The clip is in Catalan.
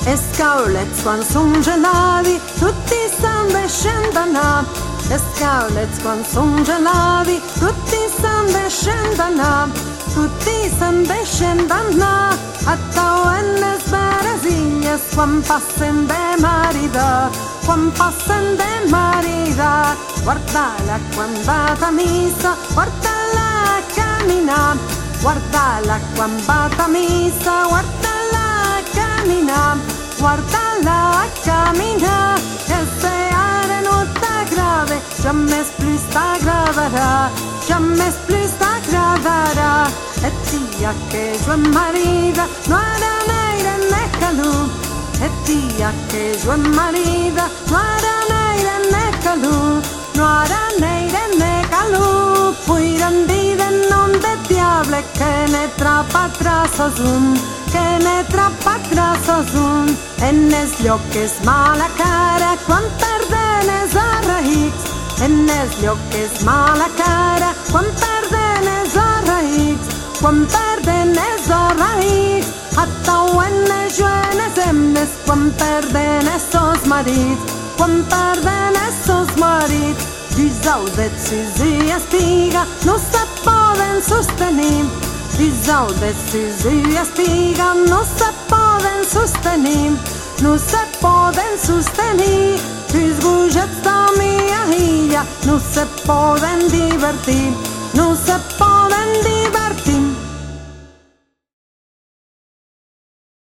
E Scarlett quan son gelati, tutti stanno scendendo. E Scarlett quan son gelati, tutti stanno scendendo. Tutti stanno scendendo. A tauenne sbarasignes quan passen de marita, quan passen de marita. Guardala quan va a missa, guardala a camminare. Guardala quan va a missa, guardala a camminare. Guardala a camminare. E se are nota grave, jamais plus t'aggraverà, jamais plus t'aggraverà. E tia che sua marita non era neire né calù. E tia che sua marita non era neire né calù. Non era neire né calù. Poi randide non de diable che ne trappa atrás sun, che ne trappa atrás sun. E nes occhi mala cara quan perde nes arraix. E nes occhi mala cara quan perde nes arraix. Quan perde nes arraix. Attauenne joene semnes quan perde nes sos marits. Quan perde nes sos marits. Disaudet si spiga non se poden sostenir. Disaudet si spiga non se poden sostenir. Non se poden sostenir. Disguget sta mia higlia non se poden divertir. Non se poden